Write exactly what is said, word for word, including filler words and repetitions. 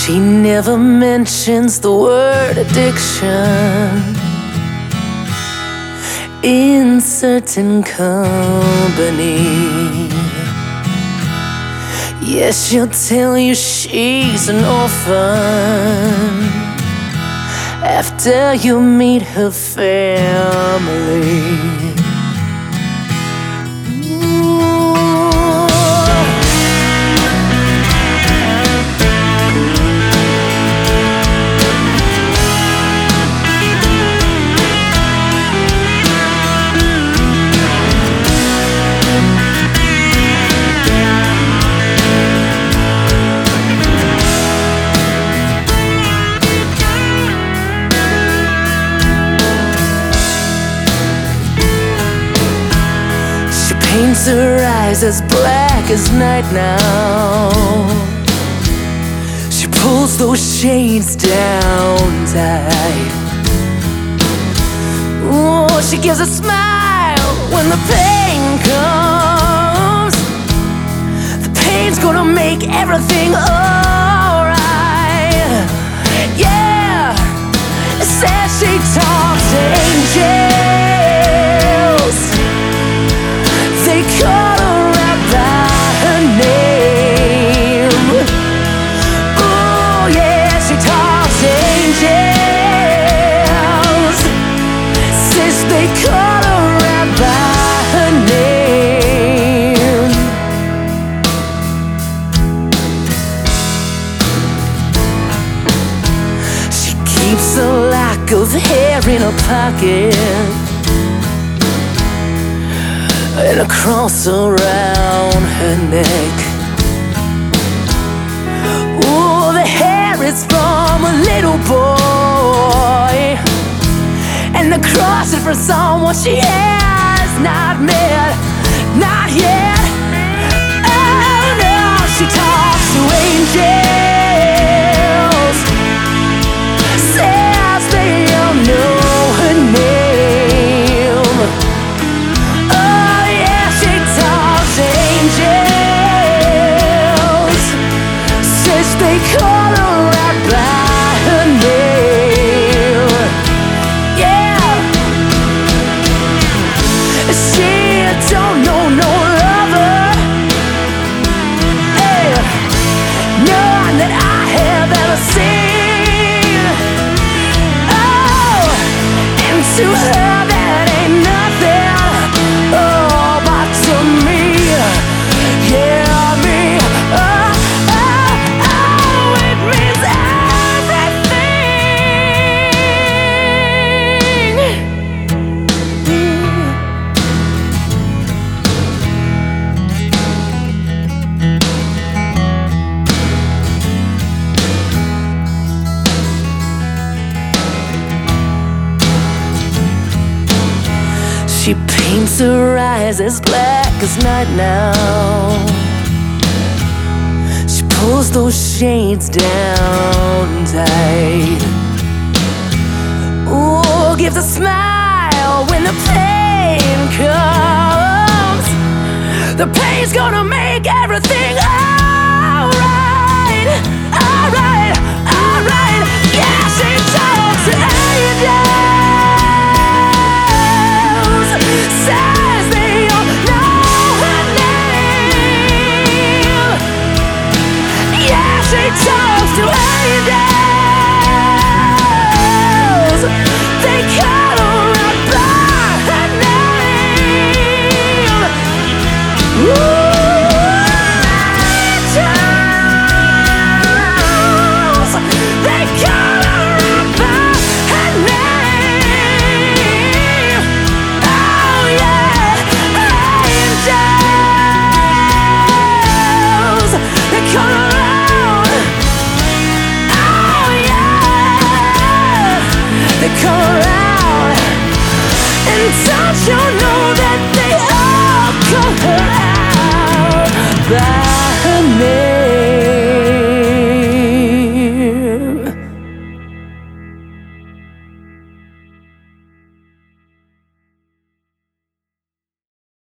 She never mentions the word addiction in certain company. Yes, she'll tell you she's an orphan after you meet her family. Paints her eyes as black as night now. She pulls those shades down tight. Oh, she gives a smile when the pain comes. The pain's gonna make everything alright. Yeah, says she talks to angels. They call her out by her name. Oh yeah, she talks to angels. Says they call her out by her name. She keeps a lock of hair in her pocket and a cross around her neck. Oh, the hair is from a little boy, and the cross is for someone she has not met, not yet. Oh no, she talks to angels, says they all know her name. They call her out by her name. Yeah, she don't know no lover, hey, none that I have ever seen. Oh, and to her that ain't nothing, oh, but to me, yeah, me, oh. She paints her eyes as black as night now. She pulls those shades down tight. Ooh, gives a smile when the pain comes. The pain's gonna make everything